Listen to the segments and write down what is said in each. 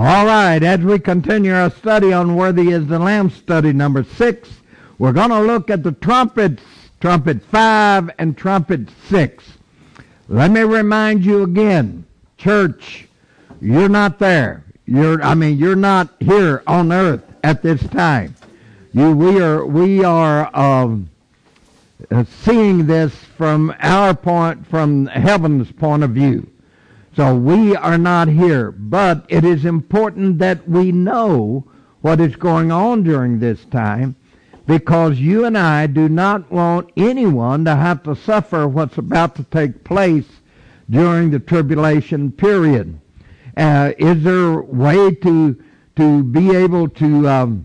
All right, as we continue our study on Worthy is the Lamb, study number 6, we're going to look at the trumpets, trumpet 5 and trumpet 6. Let me remind you again, church, you're not there. You're not here on earth at this time. We are seeing this from heaven's point of view. So we are not here, but it is important that we know what is going on during this time, because you and I do not want anyone to have to suffer what's about to take place during the tribulation period. Is there a way to be able to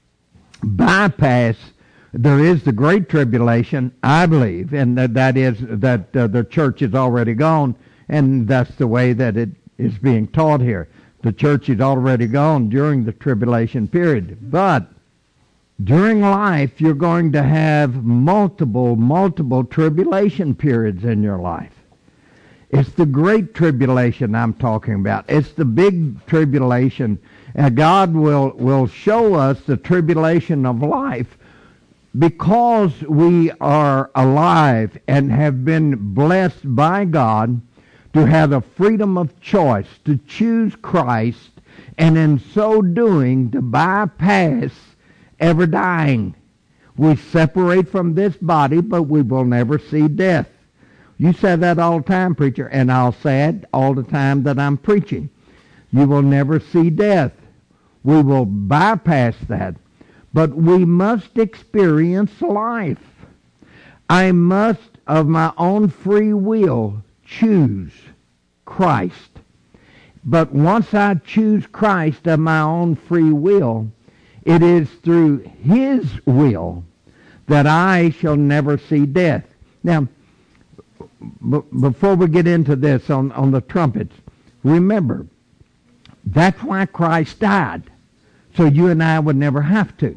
bypass? There is the Great Tribulation, I believe, and that is that the church is already gone. And that's the way that it is being taught here. The church is already gone during the tribulation period. But during life, you're going to have multiple tribulation periods in your life. It's the Great Tribulation I'm talking about. It's the big tribulation. And God will show us the tribulation of life because we are alive and have been blessed by God to have the freedom of choice to choose Christ, and in so doing to bypass ever dying. We separate from this body, but we will never see death. You say that all the time, preacher, and I'll say it all the time that I'm preaching. You will never see death. We will bypass that. But we must experience life. I must, of my own free will, choose Christ. But once I choose Christ of my own free will, it is through His will that I shall never see death. Now, before we get into this on the trumpets, remember, that's why Christ died, so you and I would never have to.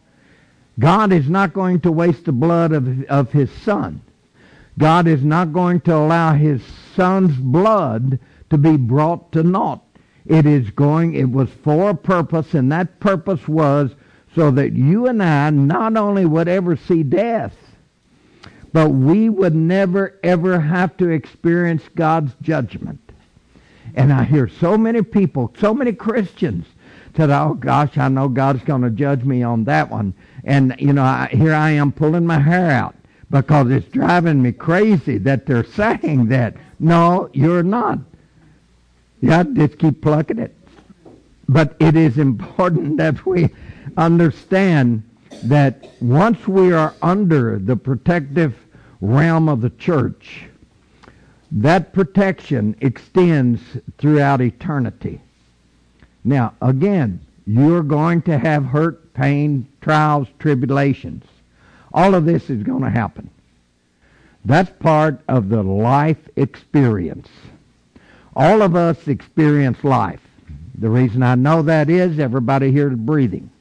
God is not going to waste the blood of His Son. God is not going to allow His Son's blood to be brought to naught. It was for a purpose, and that purpose was so that you and I not only would ever see death, but we would never ever have to experience God's judgment. And I hear so many people, so many Christians said, oh gosh, I know God's going to judge me on that one. And here I am pulling my hair out, because it's driving me crazy that they're saying that. No, you're not. Yeah, just keep plucking it. But it is important that we understand that once we are under the protective realm of the church, that protection extends throughout eternity. Now, again, you're going to have hurt, pain, trials, tribulations. All of this is going to happen. That's part of the life experience. All of us experience life. The reason I know that is everybody here is breathing.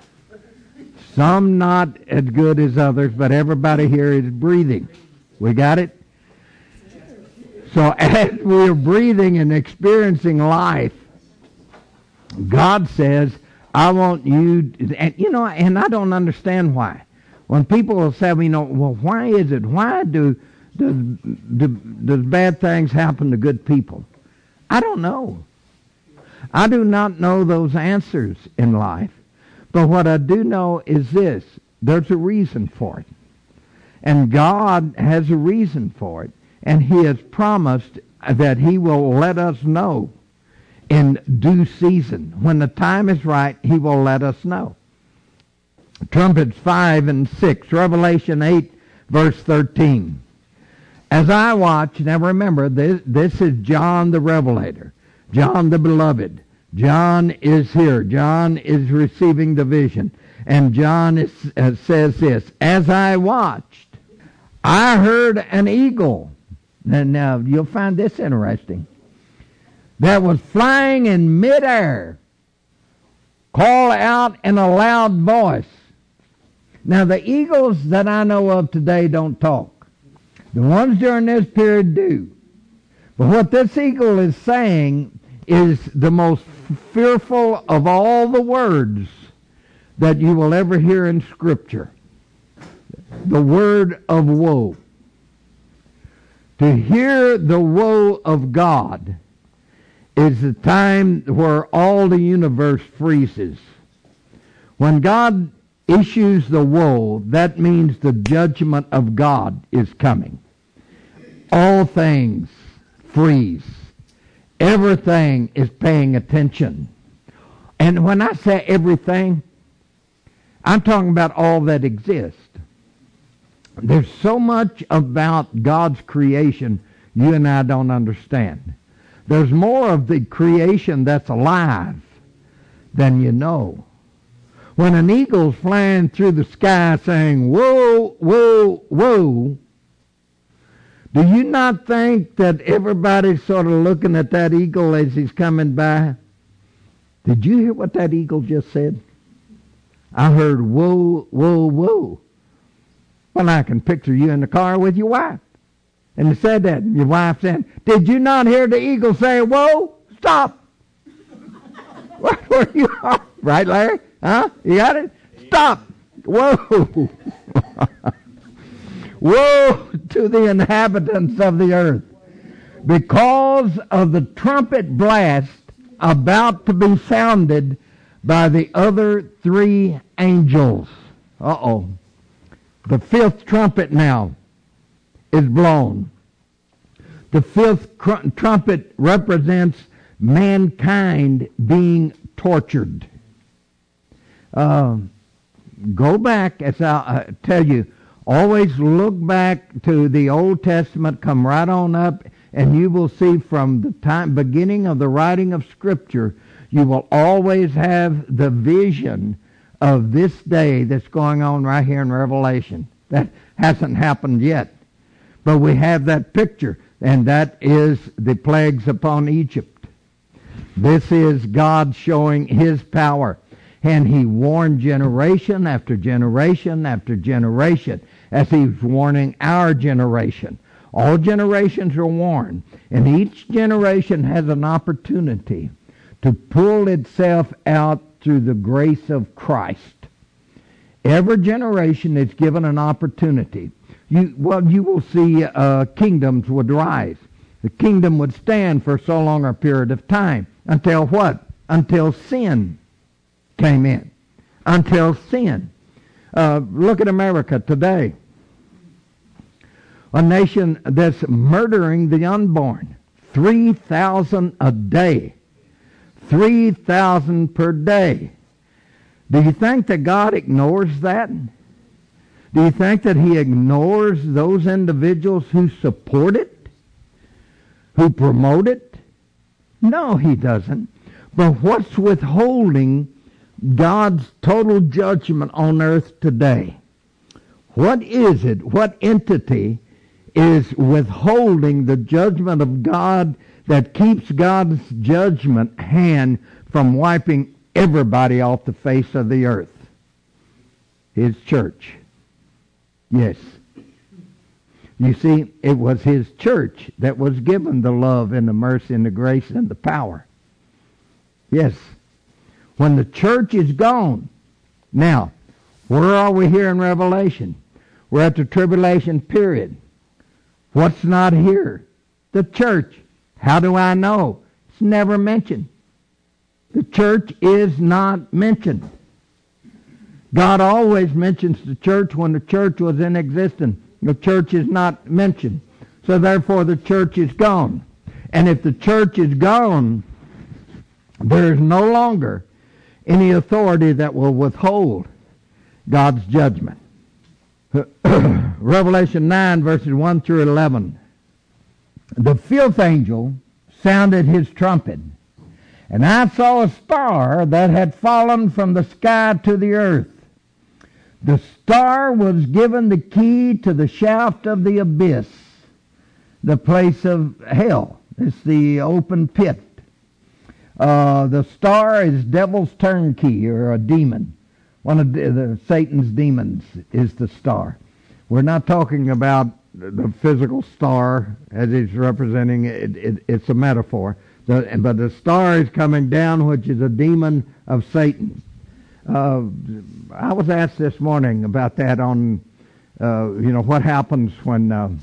Some not as good as others, but everybody here is breathing. We got it? So as we're breathing and experiencing life, God says, I want you, and I don't understand why. When people will say, well, why is it? Why does bad things happen to good people? I don't know. I do not know those answers in life. But what I do know is this. There's a reason for it. And God has a reason for it. And He has promised that He will let us know in due season. When the time is right, He will let us know. Trumpets 5 and 6, Revelation 8, verse 13. As I watch, now remember, this is John the Revelator, John the Beloved. John is here. John is receiving the vision. And John says this, as I watched, I heard an eagle. And now you'll find this interesting. That was flying in midair, call out in a loud voice. Now, the eagles that I know of today don't talk. The ones during this period do. But what this eagle is saying is the most fearful of all the words that you will ever hear in Scripture. The word of woe. To hear the woe of God is the time where all the universe freezes. When God issues the woe, that means the judgment of God is coming. All things freeze. Everything is paying attention. And when I say everything, I'm talking about all that exists. There's so much about God's creation you and I don't understand. There's more of the creation that's alive than you know. When an eagle's flying through the sky saying, whoa, whoa, whoa, do you not think that everybody's sort of looking at that eagle as he's coming by? Did you hear what that eagle just said? I heard whoa, whoa, whoa. Well, I can picture you in the car with your wife. And you said that, and your wife said, did you not hear the eagle say, whoa, stop? Where you are? Right, Larry? Huh? You got it? Stop. Whoa. Woe to the inhabitants of the earth, because of the trumpet blast about to be sounded by the other three angels. Uh-oh. The fifth trumpet now is blown. The fifth trumpet represents mankind being tortured. Go back, as I tell you, always look back to the Old Testament, come right on up, and you will see from the beginning of the writing of Scripture, you will always have the vision of this day that's going on right here in Revelation. That hasn't happened yet. But we have that picture, and that is the plagues upon Egypt. This is God showing His power. And He warned generation after generation after generation, as He's warning our generation. All generations are warned, and each generation has an opportunity to pull itself out through the grace of Christ. Every generation is given an opportunity. You will see kingdoms would rise. The kingdom would stand for so long a period of time. Until what? Until sin came in. Until sin. Look at America today. A nation that's murdering the unborn. 3,000 a day. 3,000 per day. Do you think that God ignores that? Do you think that He ignores those individuals who support it? Who promote it? No, He doesn't. But what's withholding God's total judgment on earth today? What is it? What entity is withholding the judgment of God that keeps God's judgment hand from wiping everybody off the face of the earth? His church. Yes. You see, it was His church that was given the love and the mercy and the grace and the power. Yes. When the church is gone. Now, where are we here in Revelation? We're at the tribulation period. What's not here? The church. How do I know? It's never mentioned. The church is not mentioned. God always mentions the church when the church was in existence. The church is not mentioned. So therefore the church is gone. And if the church is gone, there is no longer any authority that will withhold God's judgment. Revelation 9 verses 1 through 11. The fifth angel sounded his trumpet, and I saw a star that had fallen from the sky to the earth. The star was given the key to the shaft of the abyss, the place of hell. It's the open pit. The star is devil's turnkey, or a demon. One of Satan's demons is the star. We're not talking about the physical star as it's representing it. It's a metaphor. But the star is coming down, which is a demon of Satan. I was asked this morning about that on, what happens when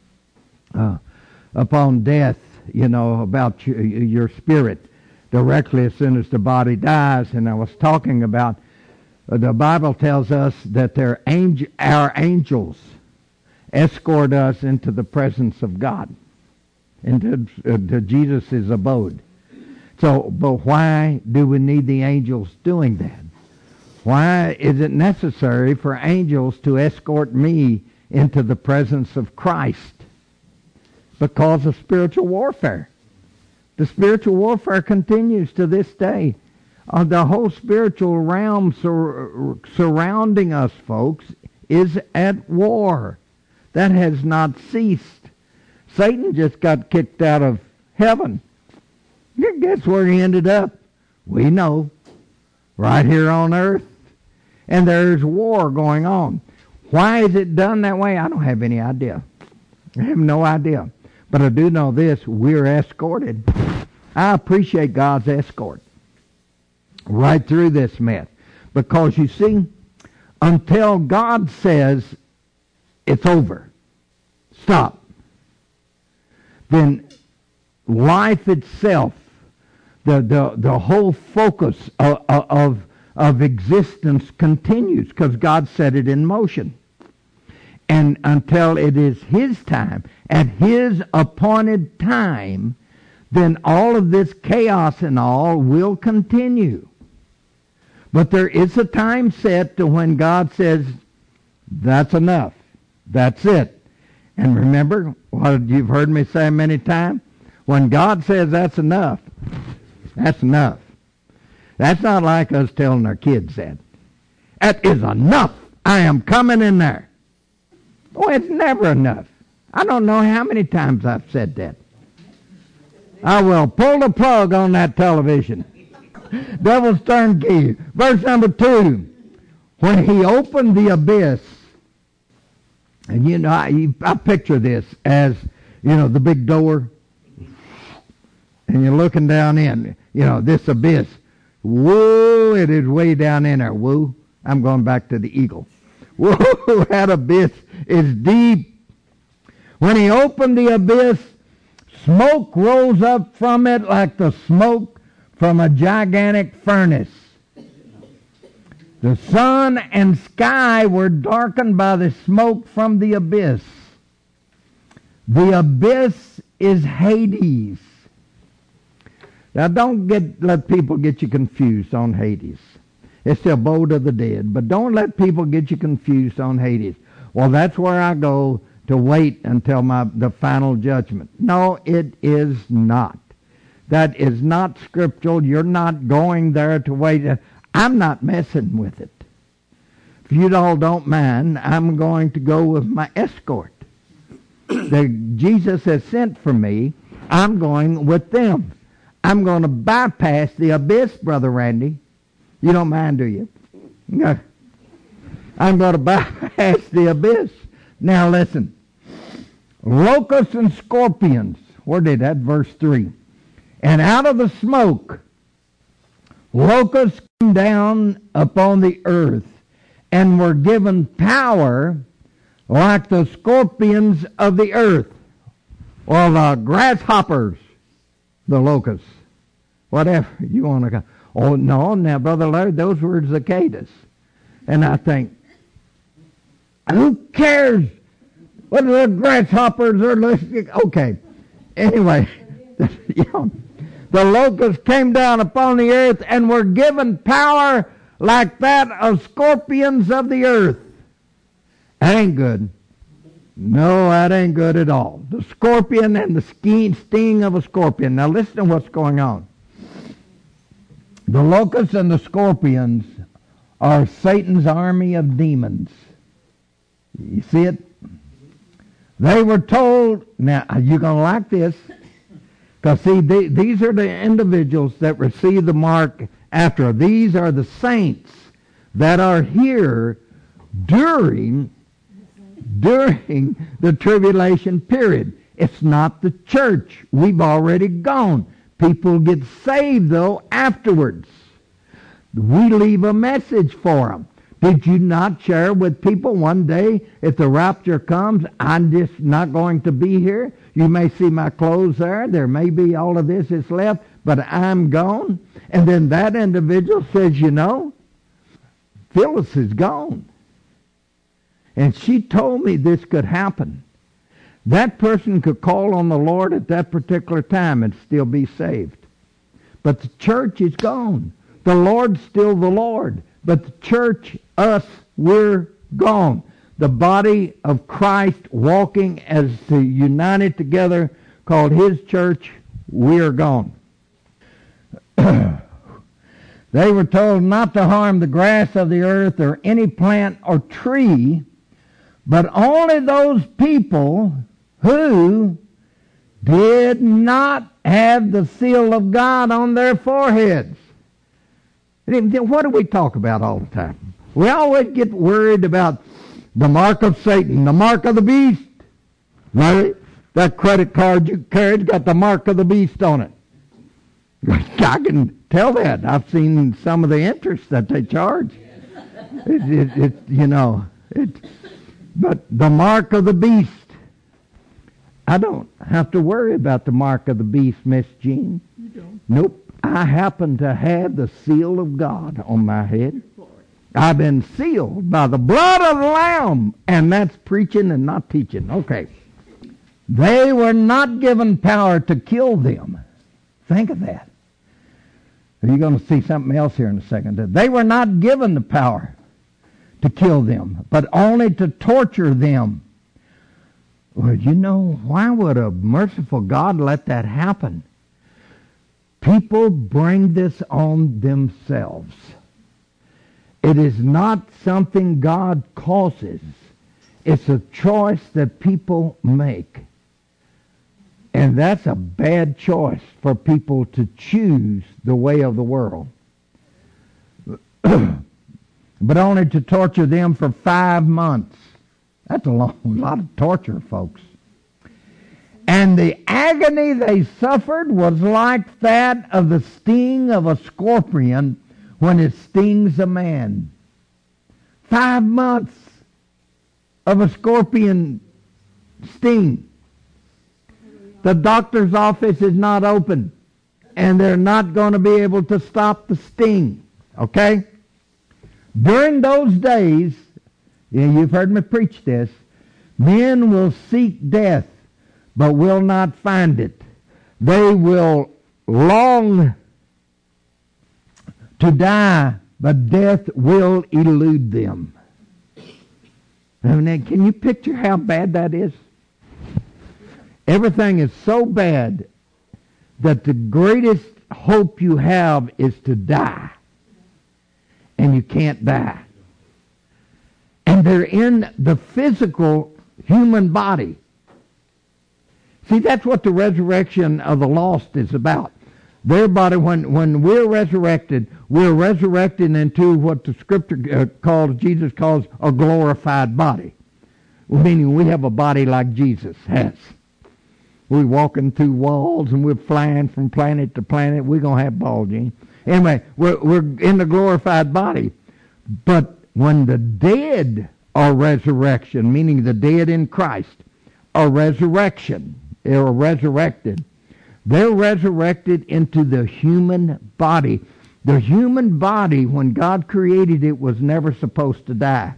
upon death, about your spirit directly as soon as the body dies. And I was talking about the Bible tells us that our angels escort us into the presence of God, into Jesus' abode. So, but why do we need the angels doing that? Why is it necessary for angels to escort me into the presence of Christ? Because of spiritual warfare. The spiritual warfare continues to this day. The whole spiritual realm surrounding us, folks, is at war. That has not ceased. Satan just got kicked out of heaven. Guess where he ended up? We know. Right here on earth. And there's war going on. Why is it done that way? I don't have any idea. I have no idea. But I do know this, we're escorted. I appreciate God's escort right through this mess. Because you see, until God says it's over, stop, then life itself, the whole focus of existence continues because God set it in motion. And until it is His time, at His appointed time, then all of this chaos and all will continue. But there is a time set to when God says, that's enough. That's it. And remember what you've heard me say many times? When God says that's enough, that's enough. That's not like us telling our kids that. That is enough. I am coming in there. Oh, it's never enough. I don't know how many times I've said that. I will pull the plug on that television. Devil's turnkey. Verse number 2. When he opened the abyss, and I picture this as, the big door, and you're looking down in, this abyss. Whoa, it is way down in there. Whoa, I'm going back to the eagle. Whoa, that abyss is deep. When he opened the abyss, smoke rose up from it like the smoke from a gigantic furnace. The sun and sky were darkened by the smoke from the abyss. The abyss is Hades. Now don't let people get you confused on Hades. It's the abode of the dead. But don't let people get you confused on Hades. Well, that's where I go to wait until the final judgment. No, it is not. That is not scriptural. You're not going there to wait. I'm not messing with it. If you all don't mind, I'm going to go with my escort. Jesus has sent for me. I'm going with them. I'm going to bypass the abyss, Brother Randy. You don't mind, do you? No. I'm going to bypass the abyss. Now listen. Locusts and scorpions. Where did that? Verse 3. And out of the smoke, locusts came down upon the earth and were given power like the scorpions of the earth. Or the grasshoppers, the locusts. Whatever you want to call. Oh, no, now, Brother Larry, those were cicadas. And I think, who cares? What are the grasshoppers? Okay. Anyway, the locusts came down upon the earth and were given power like that of scorpions of the earth. That ain't good. No, that ain't good at all. The scorpion and the sting of a scorpion. Now listen to what's going on. The locusts and the scorpions are Satan's army of demons. You see it? They were told, now you're going to like this, because see, these are the individuals that receive the mark after. These are the saints that are here during the tribulation period. It's not the church. We've already gone. People get saved, though, afterwards. We leave a message for them. Did you not share with people one day, if the rapture comes, I'm just not going to be here? You may see my clothes there. There may be all of this is left, but I'm gone. And then that individual says, you know, Phyllis is gone. And she told me this could happen. That person could call on the Lord at that particular time and still be saved. But the church is gone. The Lord's still the Lord. But the church, us, we're gone. The body of Christ walking as the united together called His church, we're gone. They were told not to harm the grass of the earth or any plant or tree, but only those people who did not have the seal of God on their foreheads. What do we talk about all the time? We always get worried about the mark of Satan, the mark of the beast. Right? That credit card you carried got the mark of the beast on it. I can tell that. I've seen some of the interest that they charge. But the mark of the beast. I don't have to worry about the mark of the beast, Miss Jean. You don't? Nope. I happen to have the seal of God on my head. I've been sealed by the blood of the Lamb. And that's preaching and not teaching. Okay. They were not given power to kill them. Think of that. You're going to see something else here in a second. They were not given the power to kill them, but only to torture them. Well, you know, why would a merciful God let that happen? People bring this on themselves. It is not something God causes. It's a choice that people make. And that's a bad choice for people to choose the way of the world. But only to torture them for 5 months. That's a lot of torture, folks. And the agony they suffered was like that of the sting of a scorpion when it stings a man. 5 months of a scorpion sting. The doctor's office is not open, and they're not going to be able to stop the sting. Okay? During those days, you've heard me preach this, men will seek death, but will not find it. They will long to die, but death will elude them. Now, can you picture how bad that is? Everything is so bad that the greatest hope you have is to die. And you can't die. And they're in the physical human body. See, that's what the resurrection of the lost is about. Their body, when we're resurrected into what the Scripture Jesus calls a glorified body. Meaning we have a body like Jesus has. We're walking through walls and we're flying from planet to planet. We're going to have ball, Gene. Anyway, we're in the glorified body. But when the dead are resurrection, meaning the dead in Christ, are resurrected. They're resurrected into the human body. The human body, when God created it, was never supposed to die.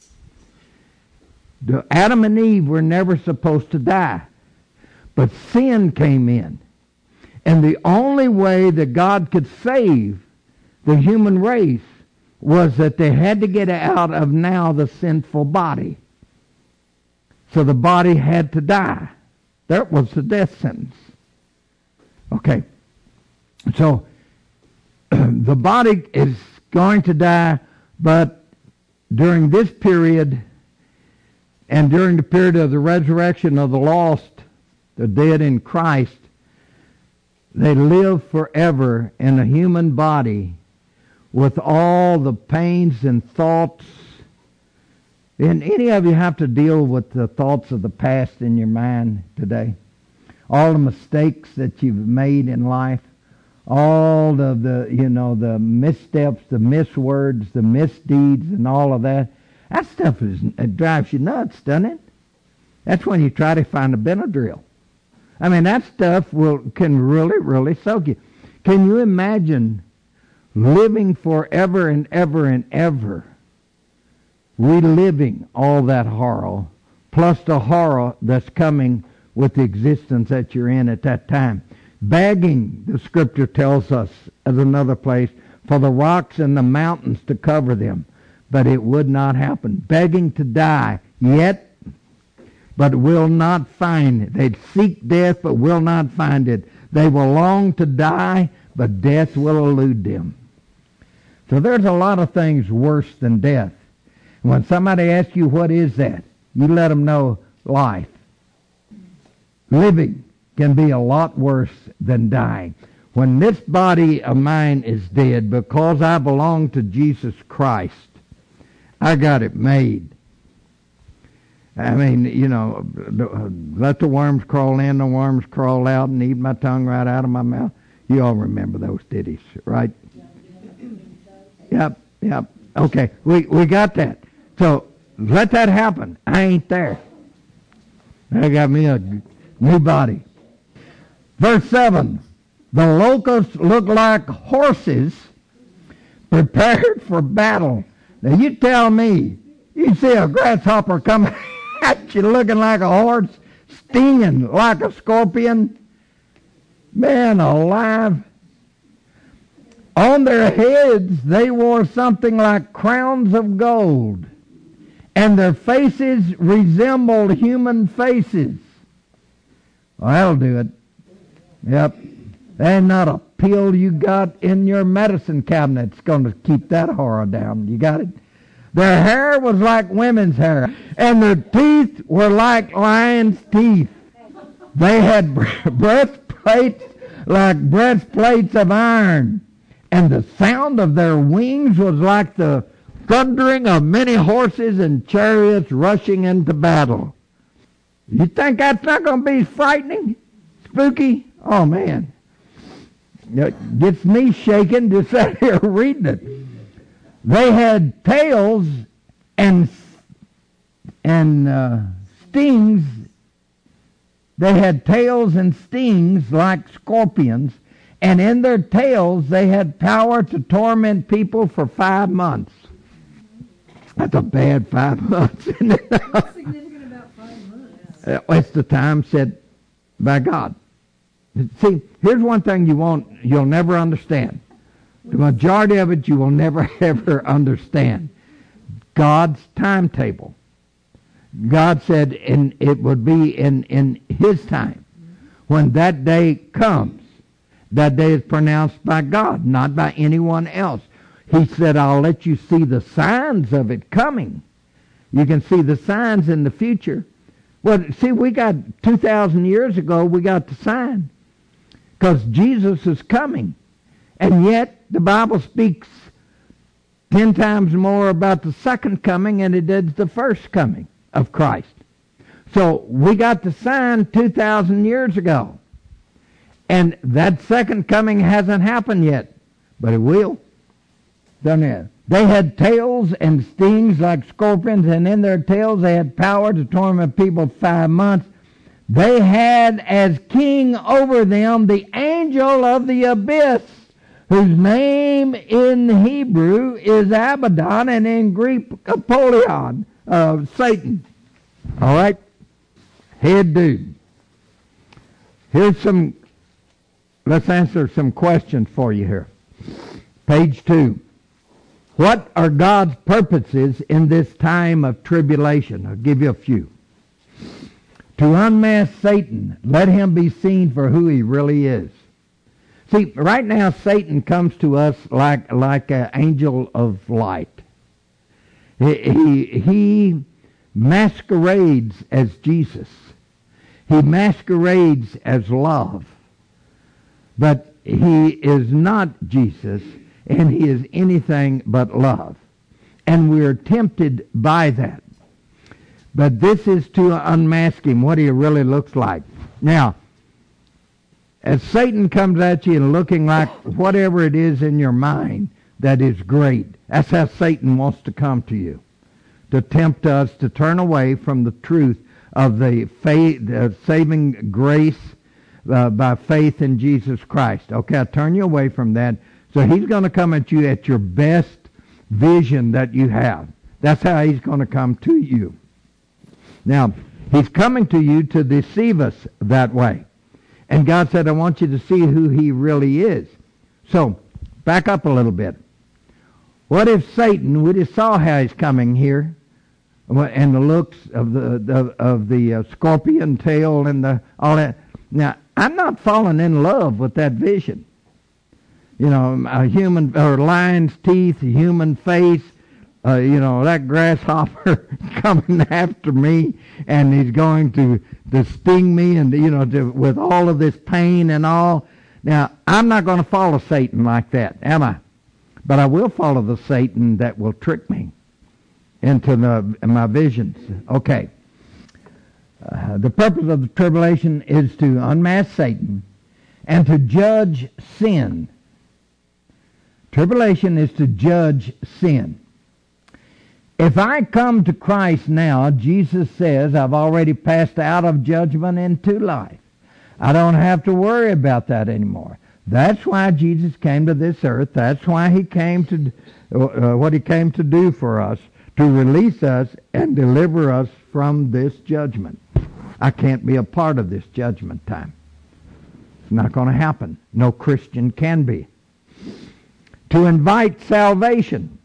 Adam and Eve were never supposed to die. But sin came in. And the only way that God could save the human race was that they had to get out of now the sinful body. So the body had to die. That was the death sentence. Okay. So the body is going to die, but during this period and during the period of the resurrection of the lost, the dead in Christ, they live forever in a human body with all the pains and thoughts. And any of you have to deal with the thoughts of the past in your mind today? All the mistakes that you've made in life? all the missteps, the miswords, the misdeeds, and all of that. That stuff it drives you nuts, doesn't it? That's when you try to find a Benadryl. I mean, that stuff can really, really soak you. Can you imagine living forever and ever and ever, reliving all that horror, plus the horror that's coming with the existence that you're in at that time? Begging, the Scripture tells us, as another place, for the rocks and the mountains to cover them. But it would not happen. Begging to die, yet, but will not find it. They'd seek death, but will not find it. They will long to die, but death will elude them. So there's a lot of things worse than death. When somebody asks you, what is that? You let them know life. Living can be a lot worse than dying. When this body of mine is dead, because I belong to Jesus Christ, I got it made. I mean, let the worms crawl in, the worms crawl out, and eat my tongue right out of my mouth. You all remember those ditties, right? Yep. Okay, we got that. So let that happen. I ain't there. I got me a new body. Verse 7, the locusts look like horses prepared for battle. Now you tell me, you see a grasshopper coming at you looking like a horse, stinging like a scorpion. Man alive. On their heads they wore something like crowns of gold, and their faces resembled human faces. Well, that'll do it. Yep. There's not a pill you got in your medicine cabinet that's going to keep that horror down. You got it? Their hair was like women's hair, and their teeth were like lions' teeth. They had breastplates like breastplates of iron, and the sound of their wings was like the thundering of many horses and chariots rushing into battle. You think that's not going to be frightening? Spooky? Oh, man. It gets me shaking to sit here reading it. They had tails and stings. They had tails and stings like scorpions, and in their tails they had power to torment people for 5 months. That's a bad 5 months, isn't it? What's significant about 5 months? It's the time set by God. See, here's one thing you'll never understand. The majority of it you will never ever understand. God's timetable. God said it would be in His time. When that day comes, that day is pronounced by God, not by anyone else. He said, I'll let you see the signs of it coming. You can see the signs in the future. Well, see, we got 2,000 years ago, we got the sign. Because Jesus is coming. And yet, the Bible speaks 10 times more about the second coming than it did the first coming of Christ. So, we got the sign 2,000 years ago. And that second coming hasn't happened yet. But it will. Doesn't it? They had tails and stings like scorpions, and in their tails they had power to torment people 5 months. They had as king over them the angel of the abyss, whose name in Hebrew is Abaddon, and in Greek Apollyon, Satan. All right? Head dude. Let's answer some questions for you here. Page 2. What are God's purposes in this time of tribulation? I'll give you a few. To unmask Satan, let him be seen for who he really is. See, right now Satan comes to us like an angel of light. He masquerades as Jesus. He masquerades as love. But he is not Jesus, and he is anything but love. And we are tempted by that. But this is to unmask him, what he really looks like. Now, as Satan comes at you and looking like whatever it is in your mind that is great, that's how Satan wants to come to you, to tempt us to turn away from the truth of the saving grace by faith in Jesus Christ. Okay, I turn you away from that. So he's going to come at you at your best vision that you have. That's how he's going to come to you. Now, he's coming to you to deceive us that way. And God said, I want you to see who he really is. So, back up a little bit. What if Satan, we just saw how he's coming here, and the looks of the scorpion tail and all that. Now, I'm not falling in love with that vision. You know, a human, or lion's teeth, a human face, that grasshopper coming after me, and he's going to sting me, and with all of this pain and all. Now, I'm not going to follow Satan like that, am I? But I will follow the Satan that will trick me into my visions. Okay. The purpose of the tribulation is to unmask Satan and to judge sin. Tribulation is to judge sin. If I come to Christ now, Jesus says, I've already passed out of judgment into life. I don't have to worry about that anymore. That's why Jesus came to this earth. That's why he came to what he came to do for us, to release us and deliver us from this judgment. I can't be a part of this judgment time. It's not going to happen. No Christian can be. To invite salvation.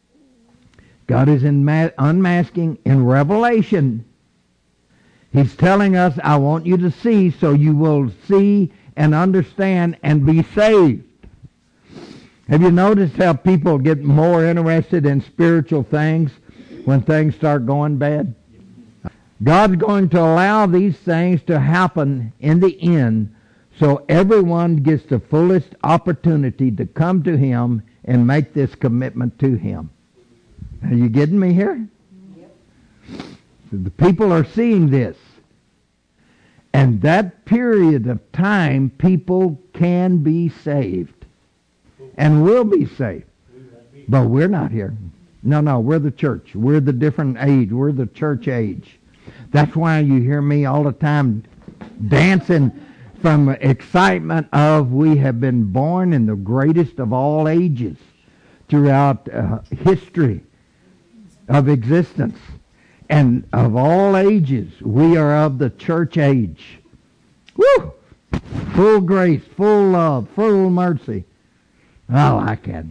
God is unmasking in Revelation. He's telling us, I want you to see so you will see and understand and be saved. Have you noticed how people get more interested in spiritual things when things start going bad? God's going to allow these things to happen in the end so everyone gets the fullest opportunity to come to him and make this commitment to him. Are you getting me here? Yep. So the people are seeing this. And that period of time, people can be saved. And will be saved. But we're not here. No, we're the church. We're the different age. We're the church age. That's why you hear me all the time dancing from excitement of we have been born in the greatest of all ages throughout history of existence. And of all ages, we are of the church age. Woo! Full grace, full love, full mercy. I like it.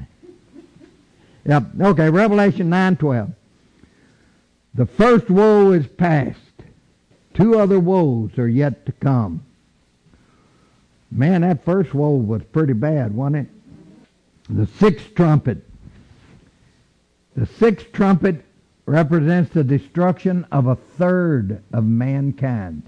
Yep. Okay, Revelation 9:12. The first woe is past. 2 other woes are yet to come. Man, that first woe was pretty bad, wasn't it? The 6th trumpet. The 6th trumpet represents the destruction of 1/3 of mankind.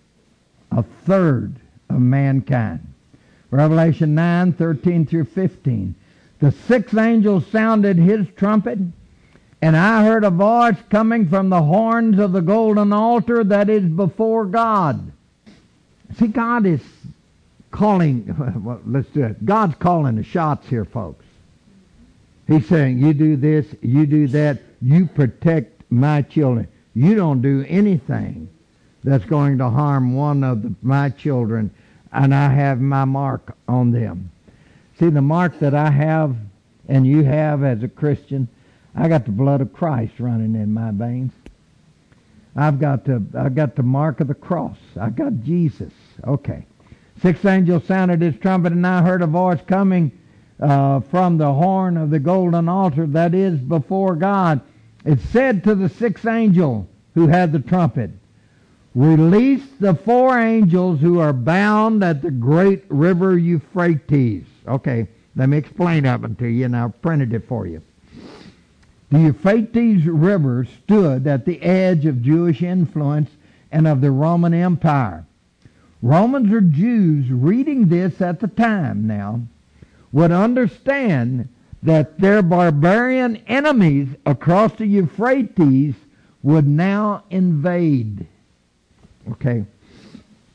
1/3 of mankind. Revelation 9:13 through 15. The 6th angel sounded his trumpet, and I heard a voice coming from the horns of the golden altar that is before God. See, God is calling, well, let's do it. God's calling the shots here, folks. He's saying, you do this, you do that, you protect my children. You don't do anything that's going to harm one of my children, and I have my mark on them. See, the mark that I have and you have as a Christian, I got the blood of Christ running in my veins. I've got the mark of the cross. I got Jesus. Okay. 6th angel sounded his trumpet, and I heard a voice coming from the horn of the golden altar that is before God. It said to the 6th angel who had the trumpet, release the 4 angels who are bound at the great river Euphrates. Okay, let me explain that one to you, and I've printed it for you. The Euphrates River stood at the edge of Jewish influence and of the Roman Empire. Romans or Jews reading this at the time now would understand that their barbarian enemies across the Euphrates would now invade. Okay.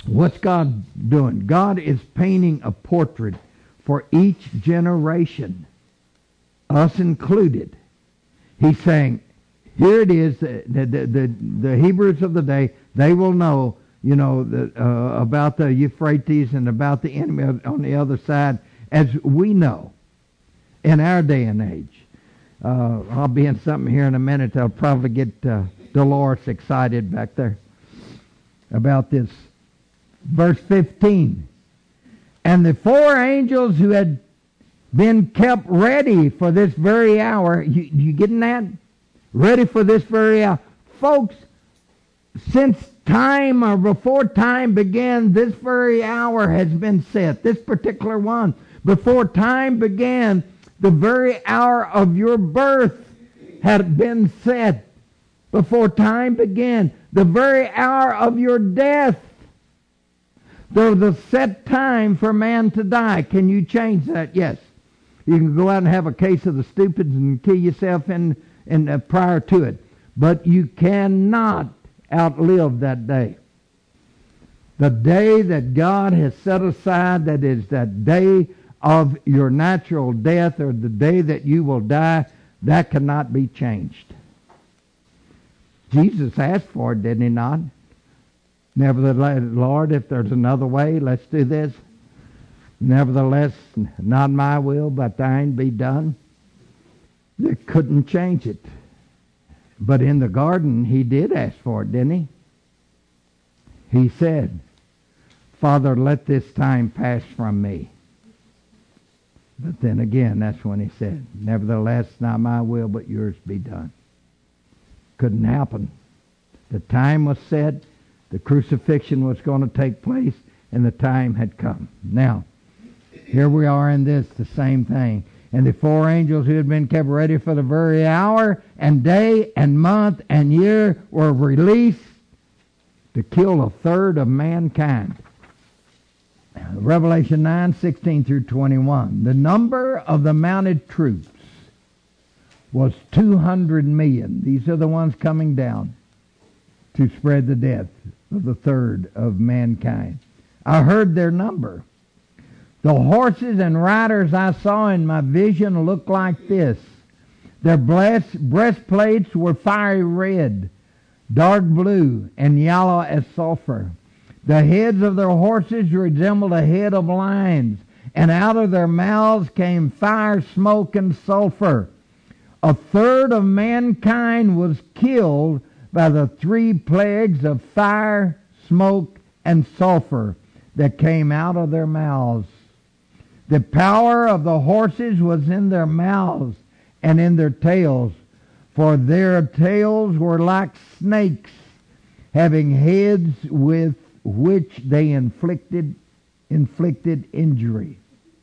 What's God doing? God is painting a portrait for each generation, us included. He's saying, here it is, the Hebrews of the day, they will know, about the Euphrates and about the enemy on the other side, as we know in our day and age. I'll be in something here in a minute that'll probably get Dolores excited back there about this. Verse 15. And the four angels who had been kept ready for this very hour, you getting that? Ready for this very hour. Folks, since time or before time began, this very hour has been set. This particular one. Before time began, the very hour of your birth had been set. Before time began, the very hour of your death. There's a set time for man to die. Can you change that? Yes. You can go out and have a case of the stupids and kill yourself in prior to it. But you cannot outlive that day. The day that God has set aside, that is that day of your natural death, or the day that you will die, that cannot be changed. Jesus asked for it, didn't he not? Nevertheless, Lord, if there's another way, let's do this. Nevertheless, not my will, but thine be done. They couldn't change it. But in the garden, he did ask for it, didn't he? He said, Father, let this time pass from me. But then again, that's when he said, nevertheless, not my will, but yours be done. Couldn't happen. The time was set. The crucifixion was going to take place, and the time had come. Now, here we are in this, the same thing. And the four angels who had been kept ready for the very hour and day and month and year were released to kill a third of mankind. Revelation 9:16 through 21. The number of the mounted troops was 200 million. These are the ones coming down to spread the death of the third of mankind. I heard their number. The horses and riders I saw in my vision looked like this. Their breastplates were fiery red, dark blue, and yellow as sulfur. The heads of their horses resembled a head of lions, and out of their mouths came fire, smoke, and sulfur. A third of mankind was killed by the three plagues of fire, smoke, and sulfur that came out of their mouths. The power of the horses was in their mouths and in their tails, for their tails were like snakes, having heads with which they inflicted injury.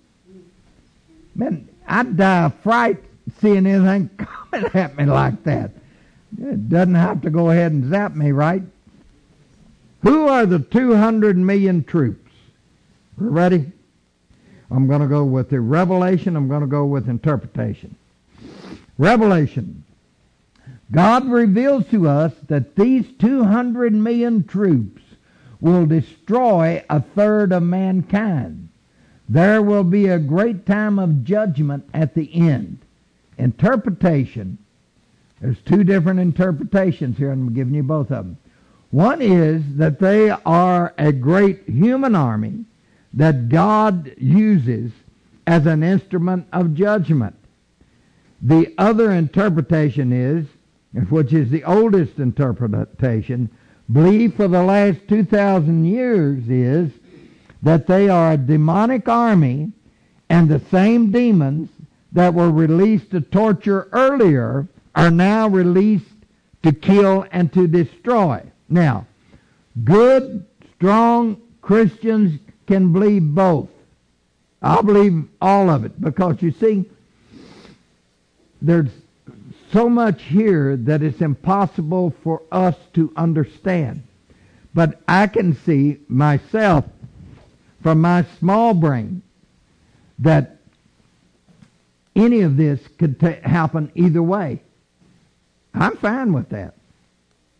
Man, I'd die of fright seeing anything coming at me like that. It doesn't have to go ahead and zap me, right? Who are the 200 million troops? We're ready? I'm going to go with the revelation. I'm going to go with interpretation. Revelation. God reveals to us that these 200 million troops will destroy a third of mankind. There will be a great time of judgment at the end. Interpretation. There's two different interpretations here, and I'm giving you both of them. One is that they are a great human army that God uses as an instrument of judgment. The other interpretation is, which is the oldest interpretation, believed for the last 2,000 years, is that they are a demonic army, and the same demons that were released to torture earlier are now released to kill and to destroy. Now, good, strong Christians can believe both. I'll believe all of it, because you see, there's so much here that it's impossible for us to understand. But I can see myself from my small brain that any of this could happen either way. I'm fine with that.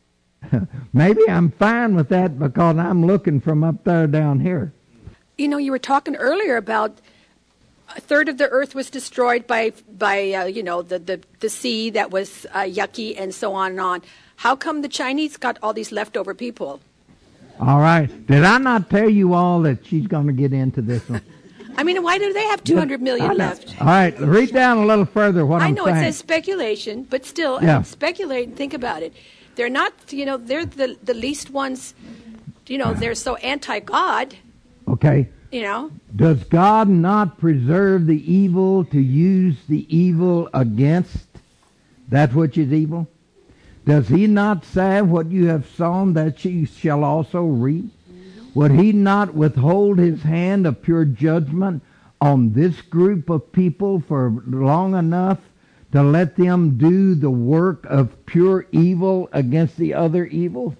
maybe I'm fine with that because I'm looking from up there down here. You know, you were talking earlier about a third of the earth was destroyed by the sea that was yucky and so on and on. How come the Chinese got all these leftover people? All right. Did I not tell you all that she's going to get into this one? I mean, why do they have 200 million left? All right. Read down a little further what I'm saying. I know it says speculation, but still, I mean, speculate and think about it. They're not, they're the least ones, they're so anti-God. Okay. Does God not preserve the evil to use the evil against that which is evil? Does he not say, what you have sown, that ye shall also reap? Would he not withhold his hand of pure judgment on this group of people for long enough to let them do the work of pure evil against the other evil?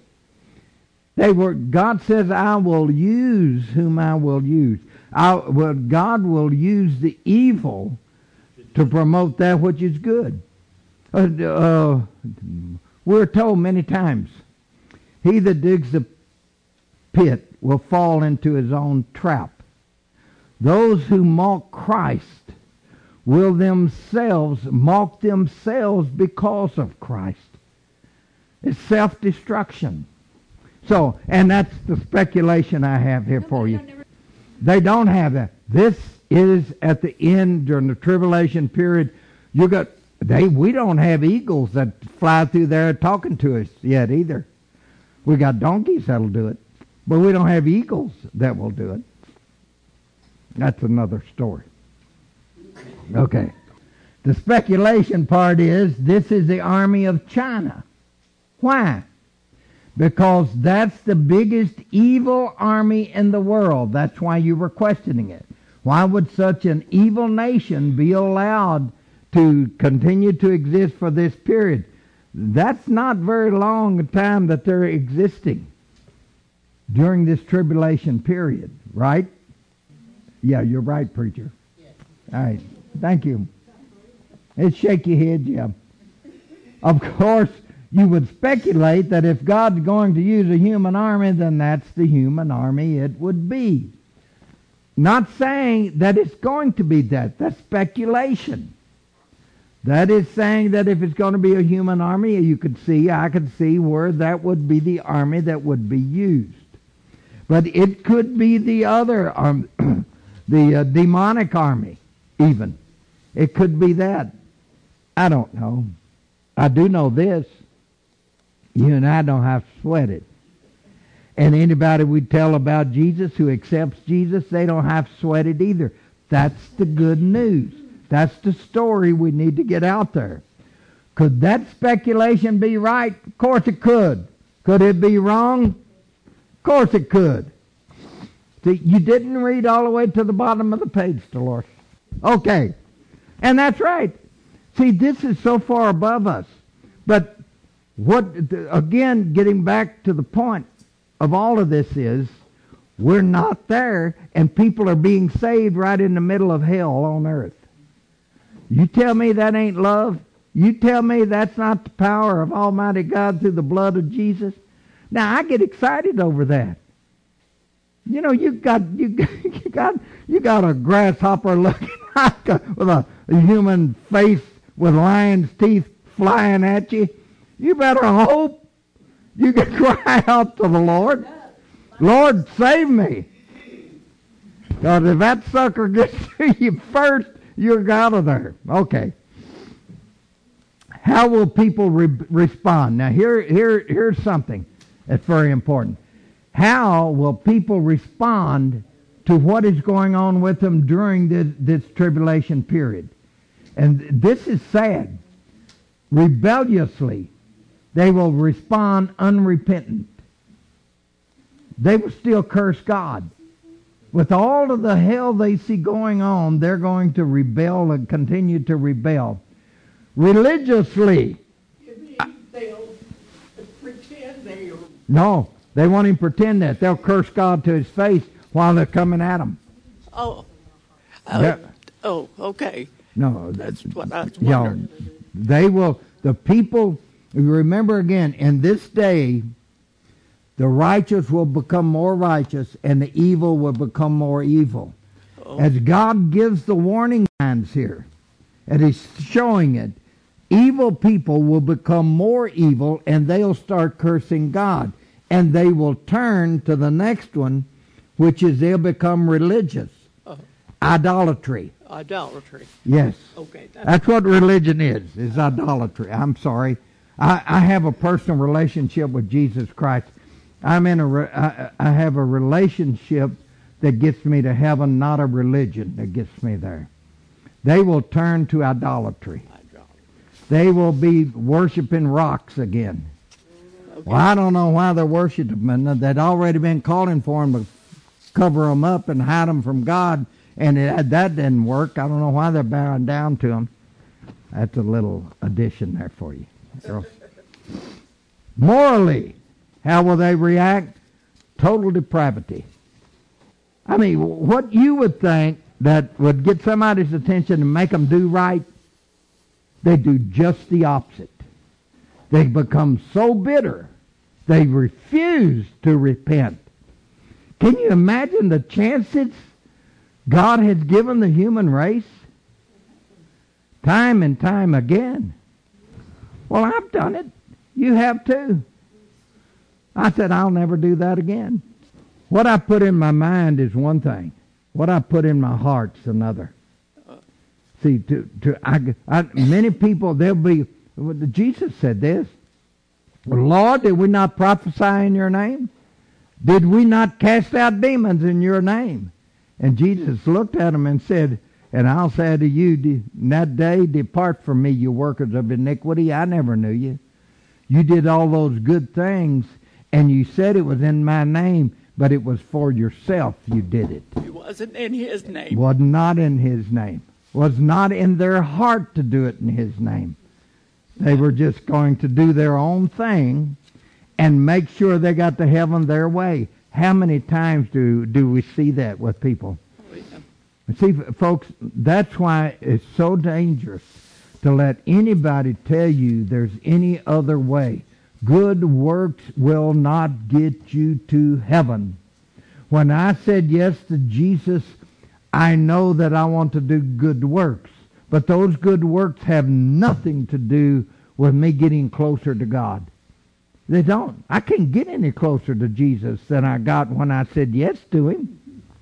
God says, I will use whom I will use. God will use the evil to promote that which is good. We're told many times, he that digs the pit will fall into his own trap. Those who mock Christ will themselves mock themselves because of Christ. It's self-destruction. So, and that's the speculation I have here for you. They don't have that. This is at the end during the tribulation period. We don't have eagles that fly through there talking to us yet either. We got donkeys that'll do it, but we don't have eagles that will do it. That's another story. Okay. The speculation part is this is the army of China. Why? Because that's the biggest evil army in the world. That's why you were questioning it. Why would such an evil nation be allowed to continue to exist for this period? That's not very long a time that they're existing during this tribulation period, right? Yeah, you're right, preacher. All right. Thank you. It's shake your head, yeah. Of course, you would speculate that if God's going to use a human army, then that's the human army it would be. Not saying that it's going to be that. That's speculation. That is saying that if it's going to be a human army, I could see where that would be the army that would be used. But it could be the other army, the demonic army, even. It could be that. I don't know. I do know this. You and I don't have to sweat it. And anybody we tell about Jesus who accepts Jesus, they don't have to sweat it either. That's the good news. That's the story we need to get out there. Could that speculation be right? Of course it could. Could it be wrong? Of course it could. See, you didn't read all the way to the bottom of the page, Dolores. Okay. And that's right. See, this is so far above us. But again, getting back to the point of all of this is, we're not there, and people are being saved right in the middle of hell on earth. You tell me that ain't love? You tell me that's not the power of Almighty God through the blood of Jesus? Now, I get excited over that. You got a grasshopper looking like with a human face with lion's teeth flying at you. You better hope you can cry out to the Lord. Lord, save me. Because if that sucker gets to you first, you're out of there. Okay. How will people respond? Now, here's something that's very important. How will people respond to what is going on with them during this tribulation period? And this is sad. Rebelliously, they will respond unrepentant. They will still curse God. With all of the hell they see going on, they're going to rebel and continue to rebel. Religiously. They'll pretend they're... No, they won't even pretend that. They'll curse God to his face while they're coming at him. Okay. No, that's what I was wondering. They will, the people, remember again, in this day, The righteous will become more righteous, and the evil will become more evil. As God gives the warning signs here, and He's showing it, evil people will become more evil, and they'll start cursing God. And they will turn to the next one, which is they'll become religious. Idolatry. Idolatry. Yes. Okay. That's what religion is idolatry. I'm sorry. I have a personal relationship with Jesus Christ. I have a relationship that gets me to heaven, not a religion that gets me there. They will turn to idolatry. They will be worshiping rocks again. Okay. Well, I don't know why they're worshiping them. They'd already been calling for them to cover them up and hide them from God, and that didn't work. I don't know why they're bowing down to them. That's a little addition there for you. Morally, how will they react? Total depravity. I mean, what you would think that would get somebody's attention and make them do right, they do just the opposite. They become so bitter, they refuse to repent. Can you imagine the chances God has given the human race? Time and time again. Well, I've done it. You have too. I said, I'll never do that again. What I put in my mind is one thing. What I put in my heart's another. See, many people, they'll be, Jesus said this, Lord, did we not prophesy in your name? Did we not cast out demons in your name? And Jesus looked at them and said, and I'll say to you, in that day, depart from me, you workers of iniquity. I never knew you. You did all those good things, and you said it was in my name, but it was for yourself you did it. It wasn't in His name. Was not in His name. Was not in their heart to do it in His name. They were just going to do their own thing and make sure they got to heaven their way. How many times do we see that with people? Oh, yeah. See, folks, that's why it's so dangerous to let anybody tell you there's any other way. Good works will not get you to heaven. When I said yes to Jesus, I know that I want to do good works. But those good works have nothing to do with me getting closer to God. They don't. I can't get any closer to Jesus than I got when I said yes to Him.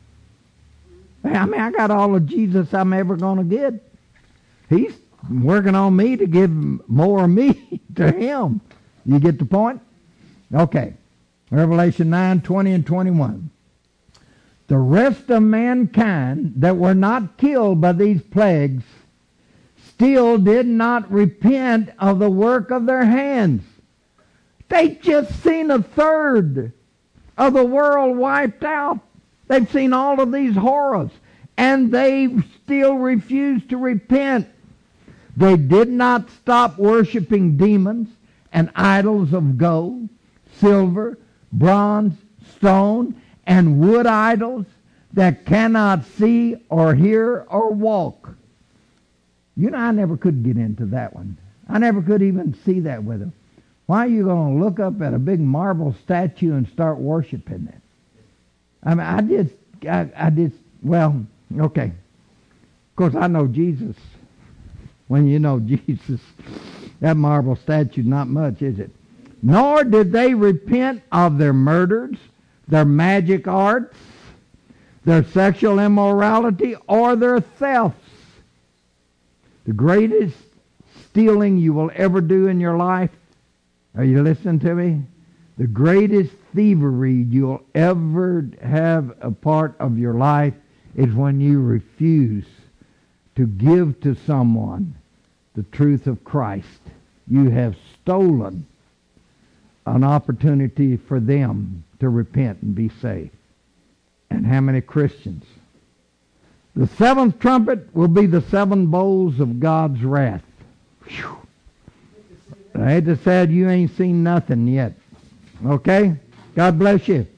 I mean, I got all of Jesus I'm ever going to get. He's working on me to give more of me to Him. You get the point? Okay. Revelation 9, 20 and 21. The rest of mankind that were not killed by these plagues still did not repent of the work of their hands. They just seen a third of the world wiped out. They've seen all of these horrors, and they still refuse to repent. They did not stop worshiping demons and idols of gold, silver, bronze, stone, and wood idols that cannot see or hear or walk. You know, I never could get into that one. I never could even see that with them. Why are you going to look up at a big marble statue and start worshiping it? I mean, I did, well, okay. Of course, I know Jesus. When you know Jesus, that marble statue, not much, is it? Nor did they repent of their murders, their magic arts, their sexual immorality, or their thefts. The greatest stealing you will ever do in your life, are you listening to me? The greatest thievery you'll ever have a part of your life is when you refuse to give to someone the truth of Christ. You have stolen an opportunity for them to repent and be saved. And how many Christians? The seventh trumpet will be the seven bowls of God's wrath. Whew. I hate to say it, you ain't seen nothing yet. Okay? God bless you.